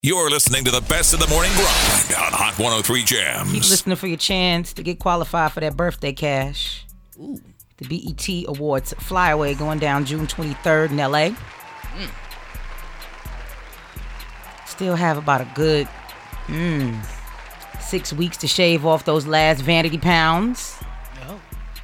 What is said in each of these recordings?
You're listening to the best of the morning grind on Hot 103 Jams. Keep listening for your chance to get qualified for that birthday cash. Ooh. The BET Awards Flyaway going down June 23rd in LA. Still have about a good 6 weeks to shave off those last vanity pounds. No.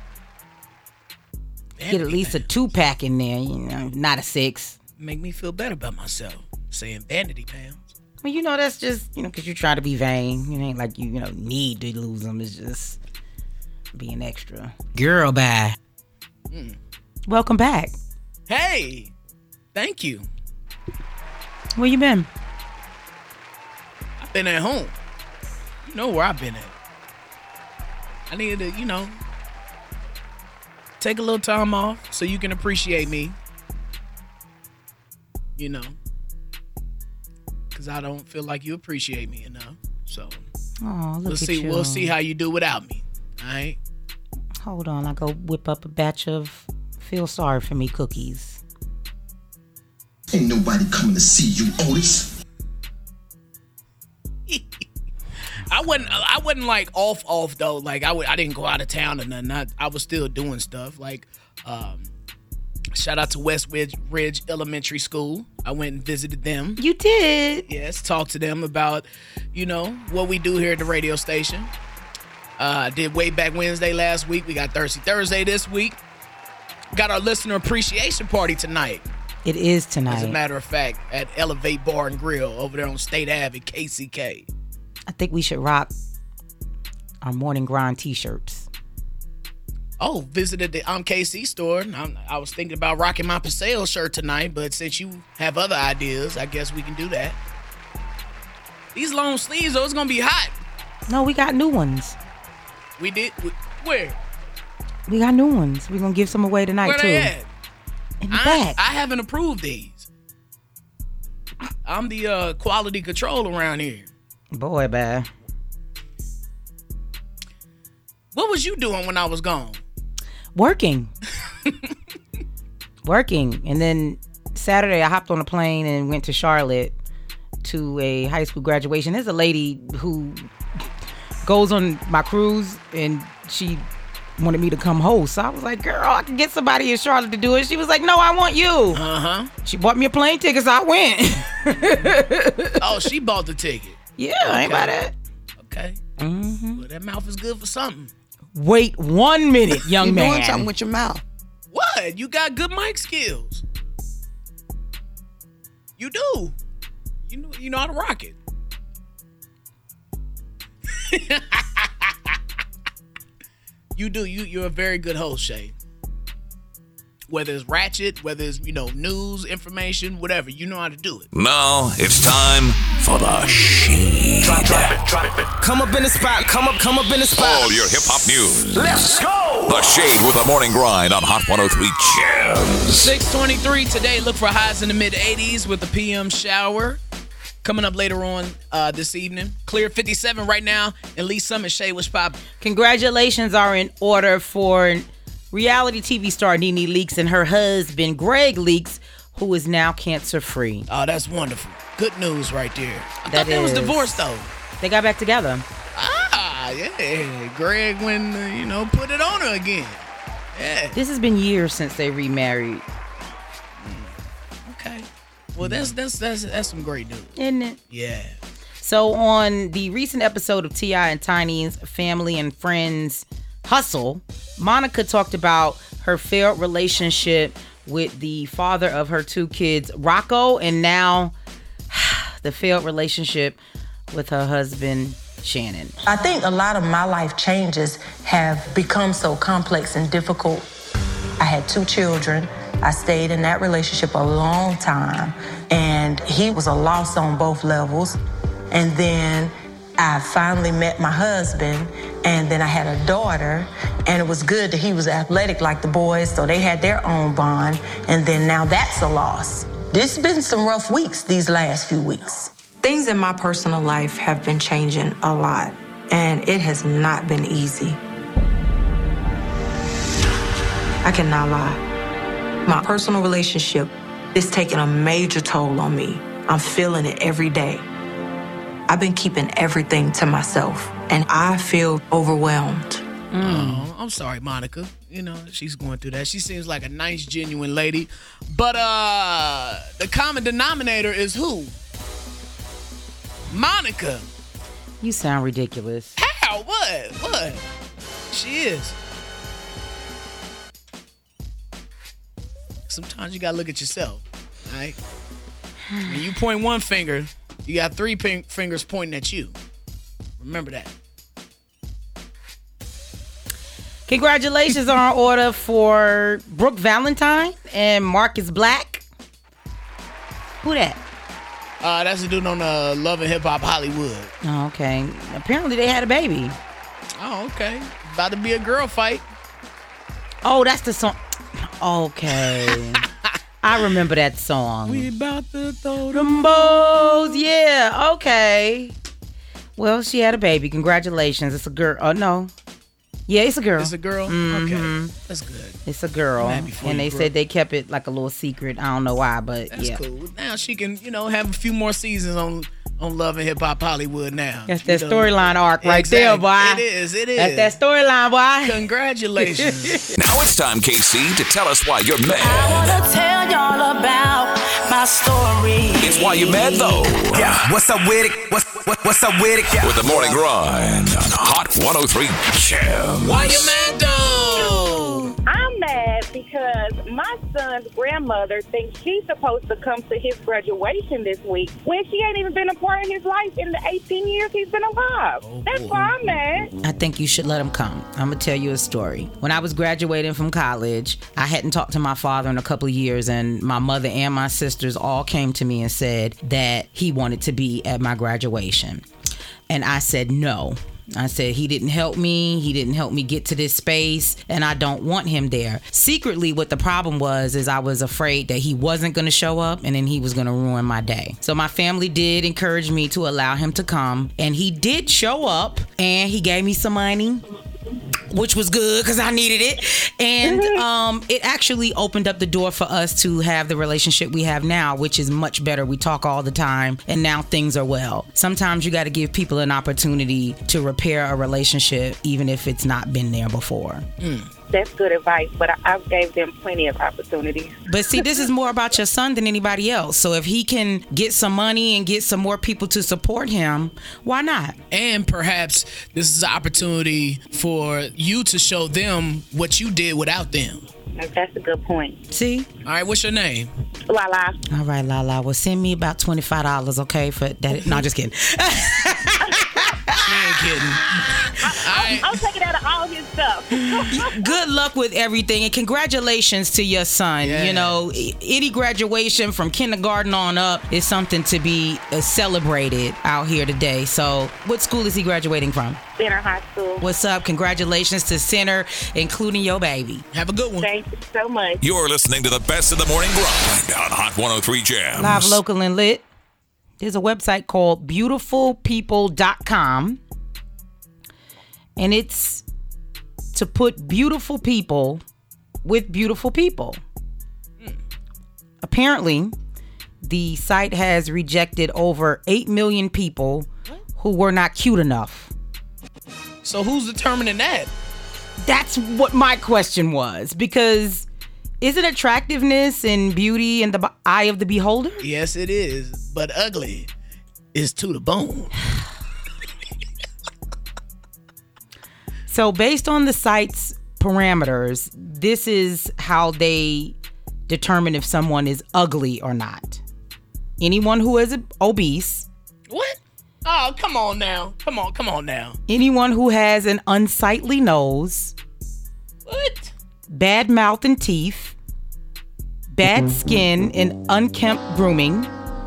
Get at least a 2-pack in there, not a 6. Make me feel better about myself saying vanity pounds. Well, that's just, because you're trying to be vain. It ain't like you need to lose them. It's just being extra. Girl, bye. Welcome back. Hey, thank you. Where you been? I've been at home. You know where I've been at. I needed to, take a little time off so you can appreciate me. Because I don't feel like you appreciate me enough. So we'll see how you do without me. All right? Hold on, I go whip up a batch of feel sorry for me cookies. Ain't nobody coming to see you, Otis. I wasn't like off though. Like I didn't go out of town or nothing. I was still doing stuff. Like shout out to West Ridge Elementary School. I went and visited them. You did? Yes, talked to them about, what we do here at the radio station. Did Way Back Wednesday last week. We got Thirsty Thursday this week. Got our listener appreciation party tonight. It is tonight. As a matter of fact, at Elevate Bar and Grill over there on State Ave at KCK. I think we should rock our Morning Grind t-shirts. Oh, visited the KC store. I was thinking about rocking my Paseo shirt tonight, but since you have other ideas, I guess we can do that. These long sleeves, though, it's going to be hot. No, we got new ones. We did? Where? We got new ones. We're going to give some away tonight, Where too. Where they at? In the back. I haven't approved these. I'm the quality control around here. Boy, bad. What was you doing when I was gone? Working. And then Saturday, I hopped on a plane and went to Charlotte to a high school graduation. There's a lady who goes on my cruise, and she wanted me to come host. So I was like, girl, I can get somebody in Charlotte to do it. She was like, no, I want you. Uh-huh. She bought me a plane ticket, so I went. Oh, she bought the ticket. Yeah, okay. Ain't about that. Okay. Mm-hmm. Well, that mouth is good for something. Wait 1 minute, young man. You're doing something with your mouth. What? You got good mic skills. You do. You know how to rock it. You do. You're a very good host, Shay. Whether it's ratchet, whether it's, news, information, whatever, you know how to do it. Now it's time for the Shade. Drop it. Come up in the spot. Come up in the spot. All your hip-hop news. Let's go. The Shade with the Morning Grind on Hot 103 Jams. 6:23 today. Look for highs in the mid-80s with the PM shower. Coming up later on this evening. Clear 57 right now. And Lee Summit, Shay, what's poppin'? Congratulations are in order for reality TV star Nene Leakes and her husband Greg Leakes, who is now cancer-free. Oh, that's wonderful. Good news right there. I thought they was divorced, though. They got back together. Ah, yeah. Greg went, put it on her again. Yeah. This has been years since they remarried. Okay. Well, that's some great news. Isn't it? Yeah. So on the recent episode of T.I. and Tiny's Family and Friends Hustle, Monica talked about her failed relationship with the father of her 2 kids, Rocco, and now the failed relationship with her husband, Shannon. I think a lot of my life changes have become so complex and difficult. I had 2 children. I stayed in that relationship a long time, and he was a loss on both levels. And then I finally met my husband, and then I had a daughter, and it was good that he was athletic like the boys, so they had their own bond, and then now that's a loss. There's been some rough weeks these last few weeks. Things in my personal life have been changing a lot, and it has not been easy. I cannot lie. My personal relationship is taking a major toll on me. I'm feeling it every day. I've been keeping everything to myself, and I feel overwhelmed. Oh, I'm sorry, Monica. You know, she's going through that. She seems like a nice, genuine lady. But the common denominator is who? Monica. You sound ridiculous. How? What? She is. Sometimes you gotta look at yourself, all right? When you point one finger, you got three fingers pointing at you. Remember that. Congratulations are in order for Brooke Valentine and Marcus Black. Who that? That's the dude on Love and Hip Hop Hollywood. Oh, okay. Apparently they had a baby. Oh, okay. About to be a girl fight. Oh, that's the song. Okay. I remember that song. We about to throw Them bows. Yeah, okay. Well, she had a baby. Congratulations. It's a girl. Oh, no. Yeah, it's a girl. It's a girl? Mm-hmm. Okay. That's good. It's a girl. I'm happy for And you, they Brooke. said they kept it like a little secret. I don't know why, but That's yeah. cool. Now she can, have a few more seasons on Love and Hip Hop Hollywood now. That's that storyline arc right there, Exactly. boy. It is. That's that storyline, boy. Congratulations. Now it's time, KC, to tell us why you're mad. I wanna tell y'all about my story. It's why you're mad, though. Yeah, what's up with it? What's up with it? Yeah. With the morning grind on Hot 103 Jam. Why you mad, though? I'm mad because my son's grandmother thinks she's supposed to come to his graduation this week when she ain't even been a part of his life in the 18 years he's been alive. That's why I'm mad. I think you should let him come. I'm going to tell you a story. When I was graduating from college, I hadn't talked to my father in a couple of years, and my mother and my sisters all came to me and said that he wanted to be at my graduation. And I said no. I said he didn't help me. He didn't help me get to this space, and I don't want him there. Secretly, what the problem was is I was afraid that he wasn't going to show up, and then he was going to ruin my day. So my family did encourage me to allow him to come, and he did show up, and he gave me some money, which was good because I needed it. And it actually opened up the door for us to have the relationship we have now, which is much better. We talk all the time, and now things are well. Sometimes you got to give people an opportunity to repair a relationship, even if it's not been there before. That's good advice, but I gave them plenty of opportunities. But see, this is more about your son than anybody else. So if he can get some money and get some more people to support him, why not? And perhaps this is an opportunity for you to show them what you did without them. That's a good point. See? All right, what's your name? Lala. All right, Lala. Well, send me about $25, okay? For that. No, just kidding. You ain't kidding. I'll take it out of all his stuff. Good luck with everything, and congratulations to your son. Yeah. You know, any graduation from kindergarten on up is something to be celebrated out here today. So what school is he graduating from? Center High School. What's up? Congratulations to Center, including your baby. Have a good one. Thank you so much. You're listening to the best of the morning grind on Hot 103 Jams. Live, local, and lit. There's a website called beautifulpeople.com, and it's to put beautiful people with beautiful people. Apparently, the site has rejected over 8 million people who were not cute enough. So who's determining that? That's what my question was, because isn't attractiveness and beauty in the eye of the beholder? Yes, it is. But ugly is to the bone. So based on the site's parameters, this is how they determine if someone is ugly or not. Anyone who is obese. What? Oh, come on now. Come on now. Anyone who has an unsightly nose. What? Bad mouth and teeth. Bad skin and unkempt grooming.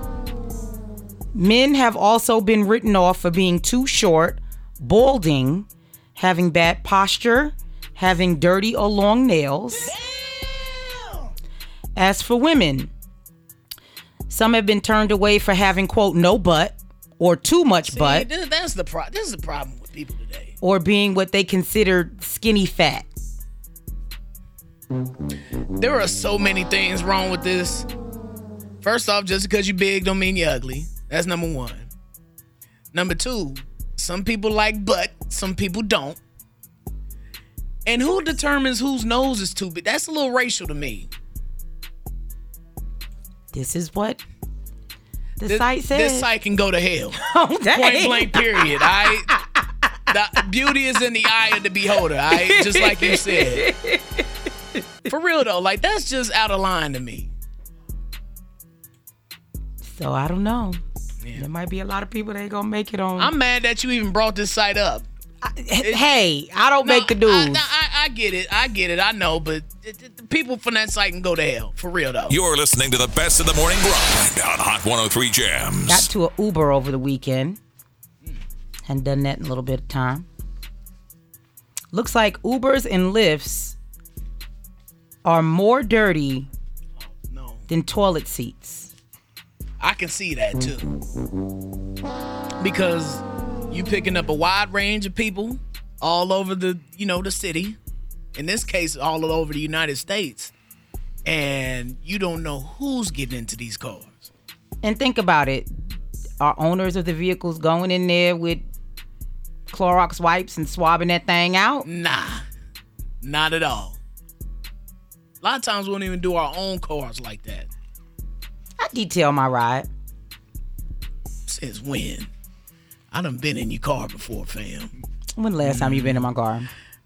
Men have also been written off for being too short, balding, having bad posture, having dirty or long nails. As for women, some have been turned away for having, quote, no butt or too much butt. This is the problem with people today. Or being what they consider skinny fat. There are so many things wrong with this. First off, just because you're big don't mean you're ugly. That's number one. Number 2, some people like butt, some people don't. And who determines whose nose is too big? That's a little racial to me. This is what the site says. This site can go to hell. Oh, dang. Point blank, period. The beauty is in the eye of the beholder. Just like you said. For real though, like that's just out of line to me. So I don't know. Yeah. There might be a lot of people that ain't gonna make it on. I'm mad that you even brought this site up. Hey, I don't make the news. I get it. I know, but the people from that site can go to hell. For real, though. You're listening to the best of the morning grind on Hot 103 Jams. Got to an Uber over the weekend. Hadn't done that in a little bit of time. Looks like Ubers and Lyfts are more dirty than toilet seats. I can see that, too. Because you picking up a wide range of people all over the city. In this case, all over the United States. And you don't know who's getting into these cars. And think about it. Are owners of the vehicles going in there with Clorox wipes and swabbing that thing out? Nah, not at all. A lot of times we don't even do our own cars like that. I detail my ride. Since when? I done been in your car before, fam. When the last time you been in my car?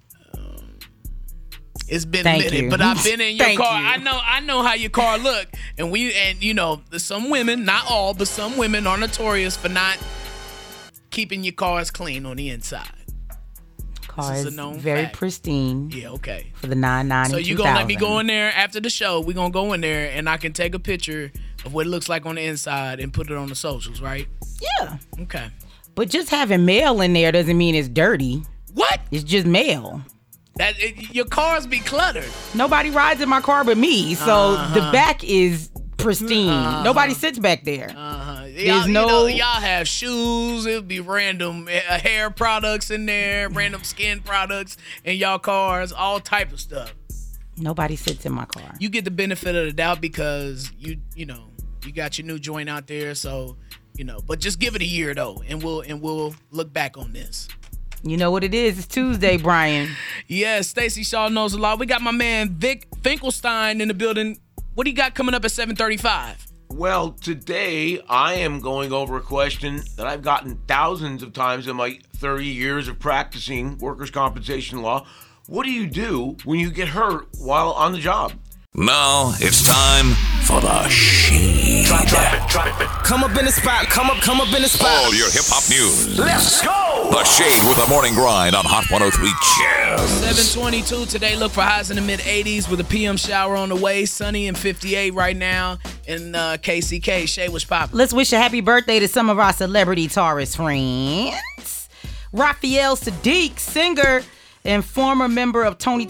It's been a minute, but I've been in your Thank car. you. I know how your car look. And some women, not all, but some women are notorious for not keeping your cars clean on the inside. Car is known very fact. Pristine. Yeah, okay. For the 99 So and you 2000. gonna let me go in there after the show? We gonna go in there and I can take a picture of what it looks like on the inside and put it on the socials, right? Yeah. Okay. But just having mail in there doesn't mean it's dirty. What? It's just mail. Your cars be cluttered. Nobody rides in my car but me, so the back is pristine. Nobody sits back there. Y'all have shoes. It'll be random hair products in there, random skin products in y'all cars, all type of stuff. Nobody sits in my car. You get the benefit of the doubt because you got your new joint out there, so but just give it a year though, and we'll look back on this. You know what it is? It's Tuesday, Brian. Yes, Stacey Shaw knows a lot. We got my man Vic Finkelstein in the building. What do you got coming up at 7:35? Well, today I am going over a question that I've gotten thousands of times in my 30 years of practicing workers' compensation law. What do you do when you get hurt while on the job? Now it's time for the Shade. Drop it. Come up in the spot. Come up in the spot. All your hip-hop news. Let's go. The Shade with the morning grind on Hot 103 Jams. 7:22 today. Look for highs in the mid-80s with a PM shower on the way. Sunny and 58 right now in KCK. Shay, what's poppin'? Let's wish a happy birthday to some of our celebrity Taurus friends. Raphael Sadiq, singer and former member of Tony.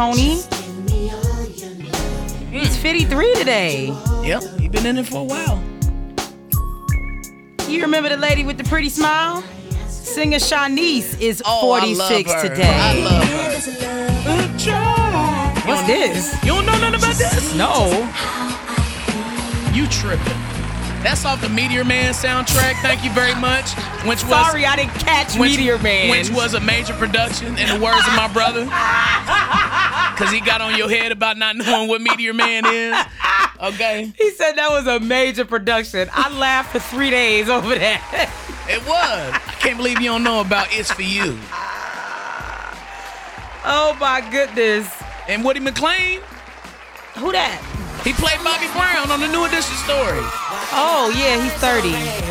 He's 53 today. Yep, he been in it for a while. You remember the lady with the pretty smile? Singer Shanice is 46 I love her. today. I love her. What's this? You don't know nothing about this? No. You tripping. That's off the Meteor Man soundtrack. Thank you very much. Sorry, I didn't catch Meteor Man. Which was a major production, in the words of my brother. Because he got on your head about not knowing what Meteor Man is. Okay? He said that was a major production. I laughed for 3 days over that. It was. I can't believe you don't know about It's For You. Oh, my goodness. And Woody McClain? Who that? He played Bobby Brown on the New Edition story. Oh, yeah, he's 30.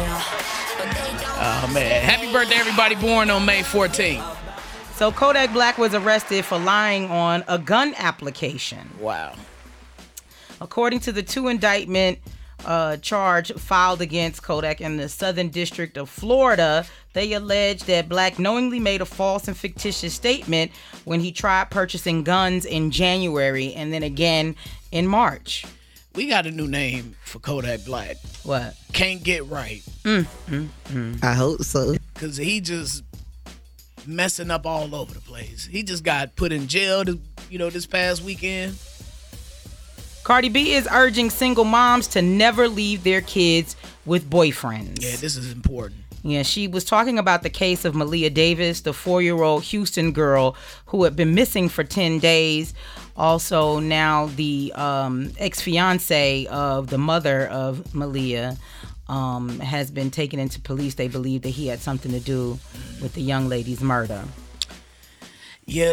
Oh, man. Happy birthday, everybody born on May 14th. So Kodak Black was arrested for lying on a gun application. Wow. According to the 2 indictment charge filed against Kodak in the Southern District of Florida, they allege that Black knowingly made a false and fictitious statement when he tried purchasing guns in January and then again in March. We got a new name for Kodak Black. What? Can't Get Right. I hope so. Because he just messing up all over the place. He just got put in jail, this past weekend. Cardi B is urging single moms to never leave their kids with boyfriends. Yeah, this is important. Yeah, she was talking about the case of Malia Davis, the 4-year-old Houston girl who had been missing for 10 days. Also, now the ex-fiance of the mother of Malia has been taken into police. They believe that he had something to do with the young lady's murder. Yeah,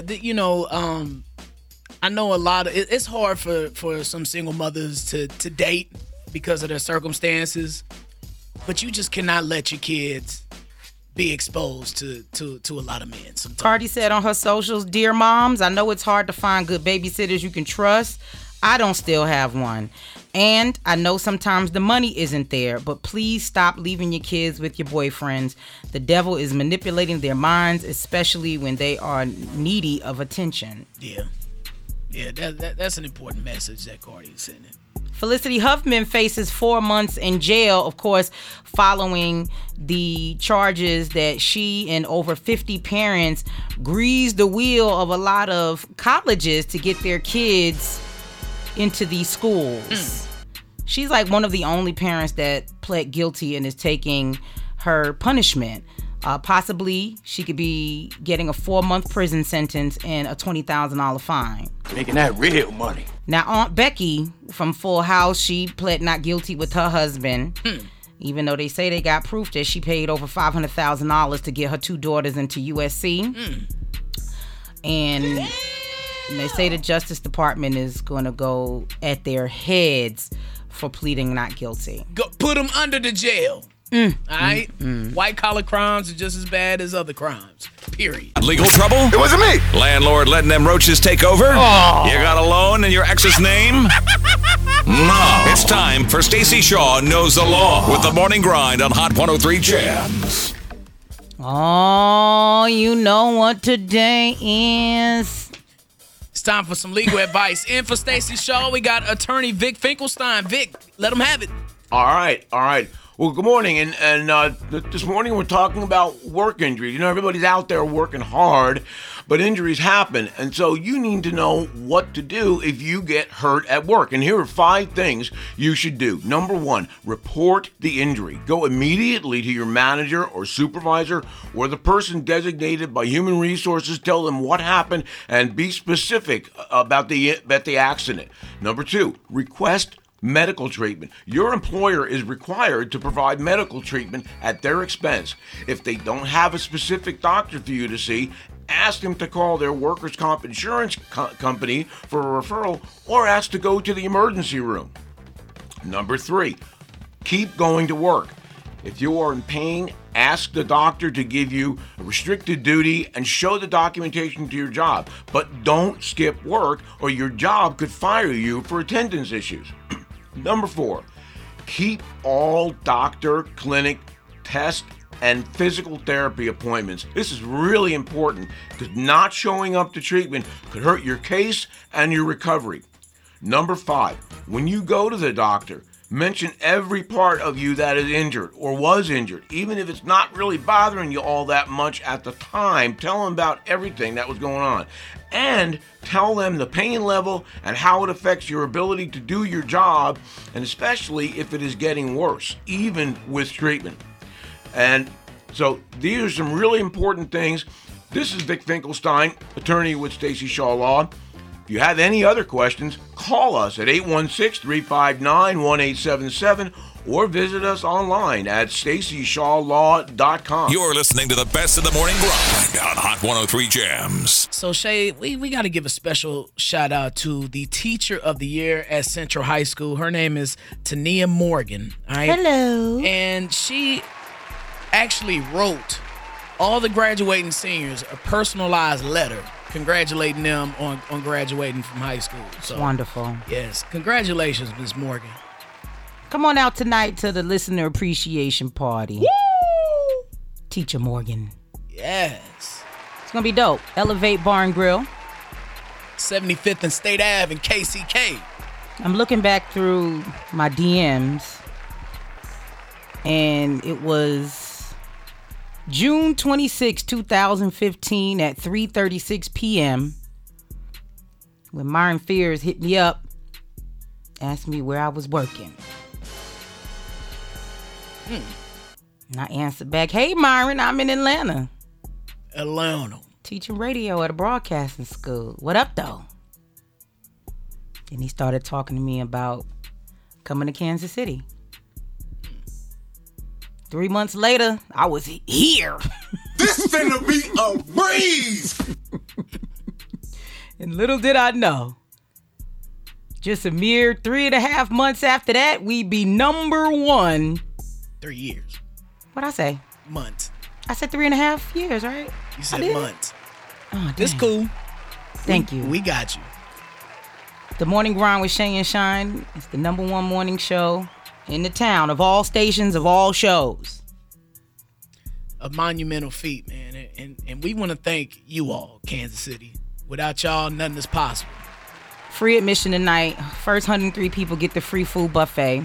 I know a lot of it's hard for some single mothers to date because of their circumstances, but you just cannot let your kids be exposed to a lot of men sometimes. Cardi said on her socials, "Dear moms, I know it's hard to find good babysitters you can trust. I don't still have one. And I know sometimes the money isn't there, but please stop leaving your kids with your boyfriends. The devil is manipulating their minds, especially when they are needy of attention." Yeah, that's an important message that Cardi is sending. Felicity Huffman faces 4 months in jail, of course, following the charges that she and over 50 parents greased the wheel of a lot of colleges to get their kids into these schools. She's like one of the only parents that pled guilty and is taking her punishment. Possibly she could be getting a 4-month prison sentence and a $20,000 fine. Making that real money. Now, Aunt Becky from Full House, she pled not guilty with her husband, even though they say they got proof that she paid over $500,000 to get her 2 daughters into USC. And they say the Justice Department is going to go at their heads for pleading not guilty. Go put them under the jail. All right? White collar crimes are just as bad as other crimes. Period. Legal trouble? It wasn't me. Landlord letting them roaches take over? Oh. You got a loan in your ex's name? No. It's time for Stacey Shaw Knows the Law with the Morning Grind on Hot 103 Jams. Oh, you know what today is. It's time for some legal advice. In for Stacey Shaw, we got attorney Vic Finkelstein. Vic, let him have it. All right. Well, good morning. And this morning we're talking about work injuries. You know, everybody's out there working hard, but injuries happen. And so you need to know what to do if you get hurt at work. And here are 5 things you should do. Number 1, report the injury. Go immediately to your manager or supervisor or the person designated by Human Resources. Tell them what happened and be specific about the accident. Number 2, request medical treatment. Your employer is required to provide medical treatment at their expense. If they don't have a specific doctor for you to see, ask them to call their workers' comp insurance company for a referral or ask to go to the emergency room. Number 3, keep going to work. If you are in pain, ask the doctor to give you a restricted duty and show the documentation to your job. But don't skip work or your job could fire you for attendance issues. Number 4, keep all doctor, clinic, test, and physical therapy appointments. This is really important because not showing up to treatment could hurt your case and your recovery. Number 5, when you go to the doctor, mention every part of you that is injured or was injured, even if it's not really bothering you all that much at the time. Tell them about everything that was going on. And tell them the pain level and how it affects your ability to do your job, and especially if it is getting worse, even with treatment. And so these are some really important things. This is Vic Finkelstein, attorney with Stacey Shaw Law. If you have any other questions, call us at 816-359-1877 or visit us online at StaceyShawLaw.com. You're listening to the best of the morning grind on Hot 103 Jams. So, Shay, we got to give a special shout out to the teacher of the year at Central High School. Her name is Tania Morgan. All right? Hello. And she actually wrote all the graduating seniors a personalized letter congratulating them on graduating from high school. So, wonderful. Yes. Congratulations, Ms. Morgan. Come on out tonight to the listener appreciation party. Woo! Teacher Morgan. Yes. It's going to be dope. Elevate Bar and Grill. 75th and State Ave in KCK. I'm looking back through my DMs, and it was June 26, 2015 at 3:36 p.m. when Myron Fears hit me up, asked me where I was working. And I answered back, hey, Myron, I'm in Atlanta. Teaching radio at a broadcasting school. What up, though? Then he started talking to me about coming to Kansas City. 3 months later, I was here. This finna be a breeze. And little did I know, just a mere 3.5 months after that, we'd be number one. 3 years. What'd I say? Months. I said 3.5 years, right? You said months. Oh, this cool. Thank you. We got you. The Morning Grind with Shay and Shine. It's the number one morning show in the town, of all stations, of all shows. A monumental feat, man. And we want to thank you all, Kansas City. Without y'all, nothing is possible. Free admission tonight. First 103 people get the free food buffet.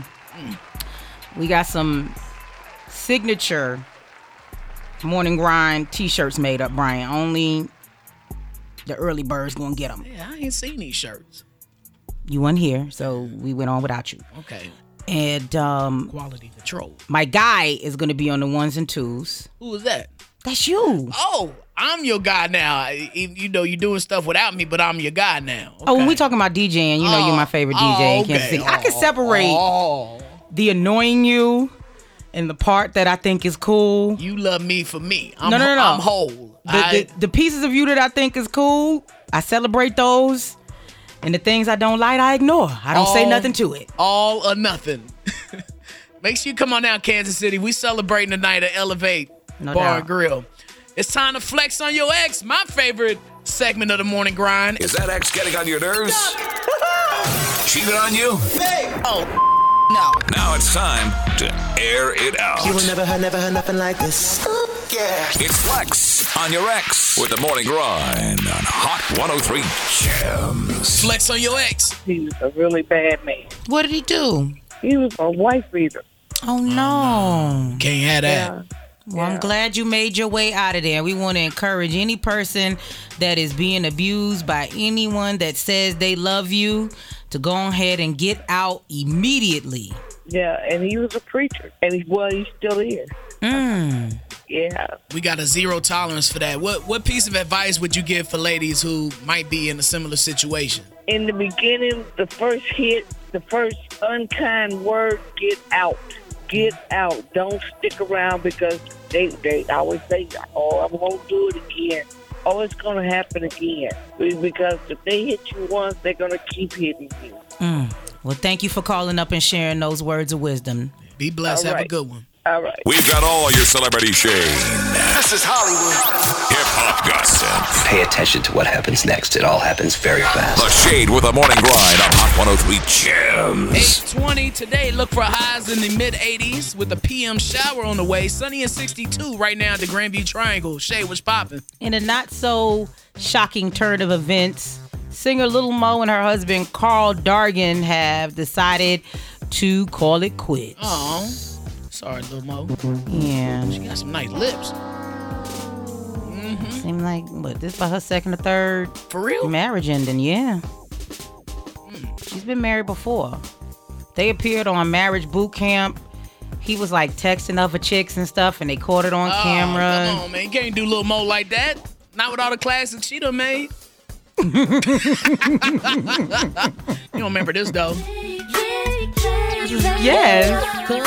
We got some signature Morning Grind t-shirts made up, Brian. Only the early birds gonna get them. Yeah, I ain't seen these shirts. You weren't here, so we went on without you. Okay. And quality control. My guy is gonna be on the ones and twos. Who is that? That's you. Oh, I'm your guy now. You know, you're doing stuff without me, but I'm your guy now. Okay. Oh, when we talking about DJing, you know you're my favorite DJ in Kansas City. I can separate the annoying you and the part that I think is cool. You love me for me. No. I'm whole. The pieces of you that I think is cool, I celebrate those. And the things I don't like, I ignore. I don't say nothing to it. All or nothing. Make sure you come on down, Kansas City. We celebrating tonight at Elevate Bar and Grill. It's time to flex on your ex, my favorite segment of the Morning Grind. Is that ex getting on your nerves? Cheated on you? Hey! Oh, no. Now it's time to air it out. You will never have nothing like this. Yeah. It's Flex on your ex with the Morning Grind on Hot 103 Gems. Flex on your ex. He was a really bad man. What did he do? He was a wife beater. Oh, no. Can't have that. Yeah. Well, I'm glad you made your way out of there. We want to encourage any person that is being abused by anyone that says they love you to go ahead and get out immediately. Yeah, and he was a preacher, and he's still is. Yeah. We got a zero tolerance for that. What piece of advice would you give for ladies who might be in a similar situation? In the beginning, the first hit, the first unkind word, get out. Get out. Don't stick around because they always say, oh, I'm going to do it again. Oh, it's going to happen again. Because if they hit you once, they're going to keep hitting you. Well, thank you for calling up and sharing those words of wisdom. Be blessed. All right. Have a good one. All right. We've got all your celebrity shade. This is Hollywood. Hip-hop gossip. Pay attention to what happens next. It all happens very fast. The Shade with the Morning Grind on Hot 103 Gems. 8:20 today. Look for highs in the mid-80s with a PM shower on the way. Sunny and 62 right now at the Grandview Triangle. Shay, what's popping? In a not so shocking turn of events, singer Lil Mo and her husband Carl Dargan have decided to call it quits. Oh, sorry, Lil Mo. Yeah. She got some nice lips. Seemed like, this by her second or third For real? marriage ending, yeah. She's been married before. They appeared on Marriage Boot Camp. He was like texting other chicks and stuff, and they caught it on camera. Come on, man. You can't do Lil Mo like that. Not with all the classics she done made. You don't remember this, though. Yes.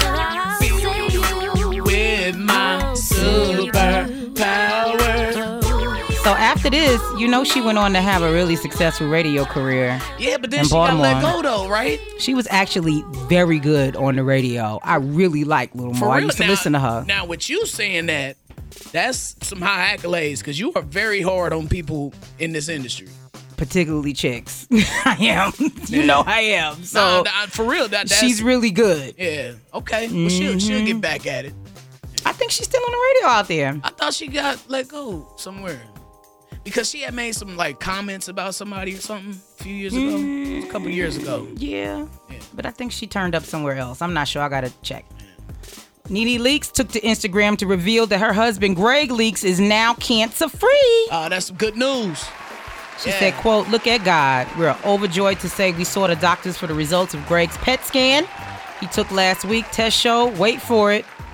With my superpower. So after this, she went on to have a really successful radio career. Yeah, but then in she got Baltimore. let go, though, right? She was actually very good on the radio. I really like Lil Mo. I used to listen to her. Now, with you saying that, that's some high accolades because you are very hard on people in this industry. Particularly chicks. I am. You know I am. So for real, that's, she's really good. Yeah. Okay. Well, she'll get back at it. I think she's still on the radio out there. I thought she got let go somewhere because she had made some comments about somebody or something a few years ago, a couple years ago. Yeah. But I think she turned up somewhere else. I'm not sure. I gotta check. Nene Leakes took to Instagram to reveal that her husband Greg Leakes is now cancer-free. That's some good news. She said, quote, "Look at God. We're overjoyed to say we saw the doctors for the results of Greg's PET scan he took last week. Test show, wait for it,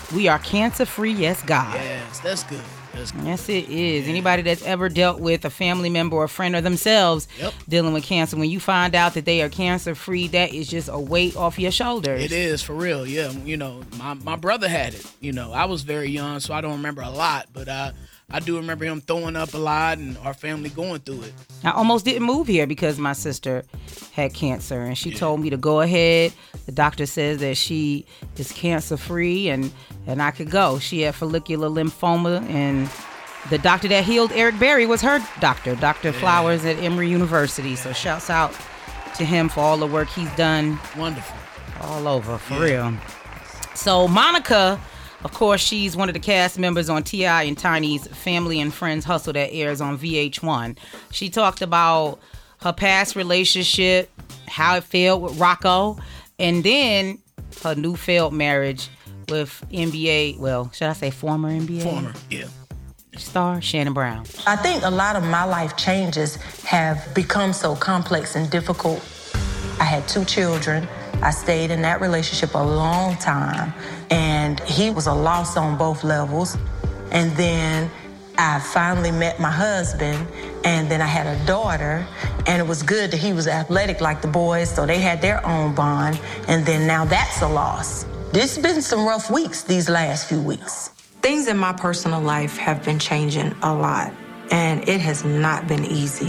We are cancer-free, yes, God. Yes, that's good. That's good. Yes, it is. Anybody that's ever dealt with a family member or a friend or themselves dealing with cancer, when you find out that they are cancer-free, that is just a weight off your shoulders. It is, for real, yeah. You know, my brother had it. You know, I was very young, so I don't remember a lot, but I do remember him throwing up a lot and our family going through it. I almost didn't move here because my sister had cancer, and she told me to go ahead. The doctor says that she is cancer-free and I could go. She had follicular lymphoma, and the doctor that healed Eric Berry was her doctor, Dr. Flowers at Emory University. So shouts out to him for all the work he's done. Wonderful. All over, for real. So Monica, of course, she's one of the cast members on T.I. and Tiny's Family and Friends Hustle that airs on VH1. She talked about her past relationship, how it failed with Rocco, and then her new failed marriage with NBA, well, should I say former NBA? Former, yeah. Star Shannon Brown. I think a lot of my life changes have become so complex and difficult. I had 2 children. I stayed in that relationship a long time, and he was a loss on both levels. And then I finally met my husband, and then I had a daughter, and it was good that he was athletic like the boys, so they had their own bond, and then now that's a loss. There's been some rough weeks these last few weeks. Things in my personal life have been changing a lot, and it has not been easy.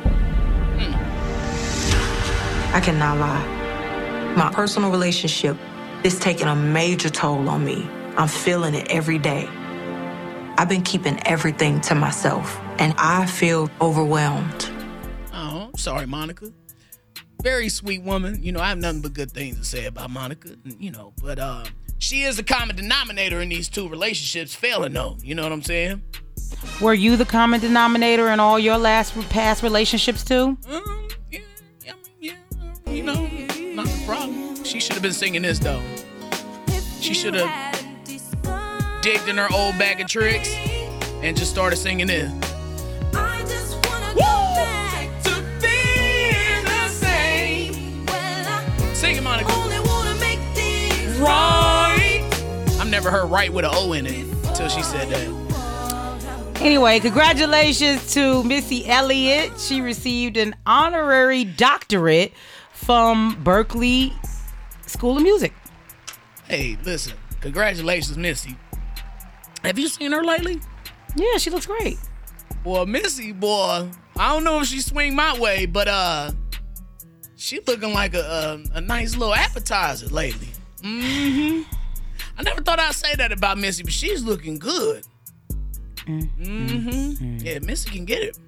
I cannot lie. My personal relationship is taking a major toll on me. I'm feeling it every day. I've been keeping everything to myself, and I feel overwhelmed. Oh, I'm sorry, Monica. Very sweet woman. You know, I have nothing but good things to say about Monica, you know, but she is the common denominator in these 2 relationships failing though. You know what I'm saying? Were you the common denominator in all your past relationships too? You know, not the problem. She should have been singing this though. She should have digged in her old bag of tricks and just started singing this. I just wanna go back to being the same. Sing it, Monica. Only wanna make things Right. I've never heard right with an O in it until she said that. Anyway, congratulations to Missy Elliott. She received an honorary doctorate from Berklee School of Music. Hey, listen. Congratulations, Missy. Have you seen her lately? Yeah, she looks great. Well, Missy, boy, I don't know if she swing my way, but she looking like a nice little appetizer lately. Mm-hmm. I never thought I'd say that about Missy, but she's looking good. Mm-hmm. Yeah, Missy can get it.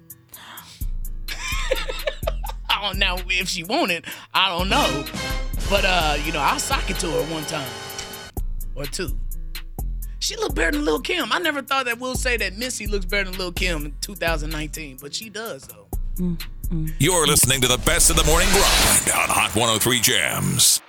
I don't know if she want it. I don't know. But, you know, I'll sock it to her one time. Or 2. She look better than Lil' Kim. I never thought that we'll say that Missy looks better than Lil' Kim in 2019. But she does, though. You're listening to the best of the morning grind on Hot 103 Jams.